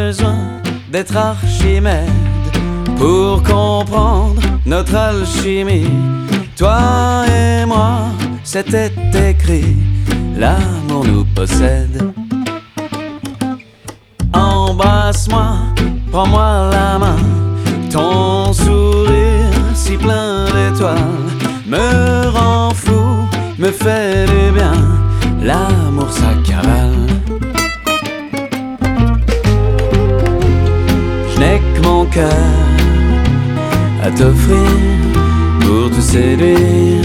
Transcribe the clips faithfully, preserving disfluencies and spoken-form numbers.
besoin d'être Archimède pour comprendre notre alchimie. Toi et moi, c'était écrit, l'amour nous possède. Embrasse-moi, prends-moi la main, ton sourire si plein d'étoiles me rend fou, me fait du bien, l'amour ça cavale. Je n'ai que mon cœur à t'offrir pour te séduire.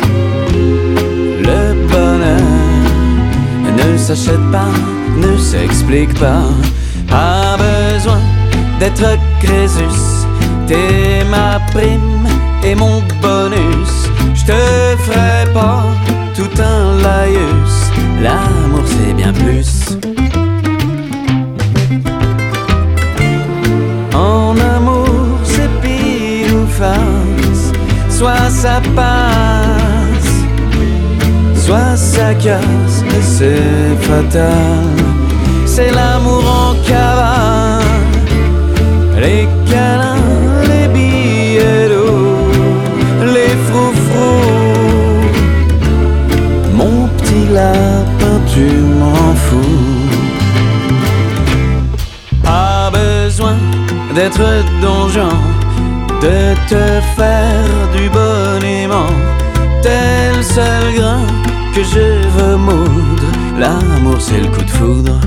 Le bonheur ne s'achète pas, ne s'explique pas. Pas besoin d'être Crésus, t'es ma prime et mon bonus. Je te ferai pas tout un laïus, l'amour c'est bien plus. En amour c'est pile ou face, soit ça passe, soit ça casse, et c'est fatal. C'est l'amour en cavale, les câlins, les billets d'eau, les froufrous. Mon petit lapin, tu m'en fous. Pas besoin d'être donjon, de te faire du boniment. T'es le seul grain que je veux moudre, l'amour c'est le coup de foudre.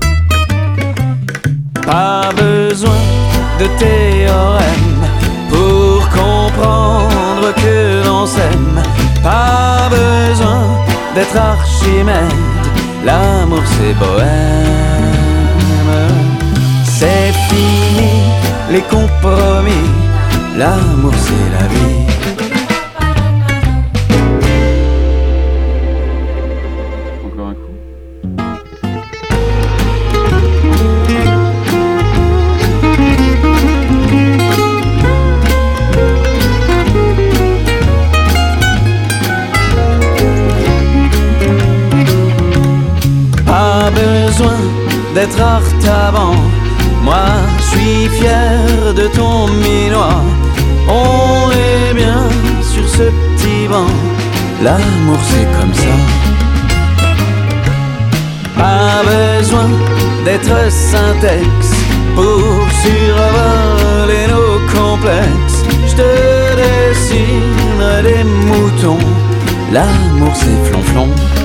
Pas besoin de théorème pour comprendre que l'on s'aime. Pas besoin d'être Archimède, l'amour c'est bohème. C'est fini les compromis, l'amour c'est la vie. Encore un coup. Pas besoin d'être Artaban, moi je suis fier de ton minois. On est bien sur ce petit banc, l'amour c'est comme ça. Pas besoin d'être Syntex pour survoler nos complexes. Je te dessine des moutons, l'amour c'est flonflon.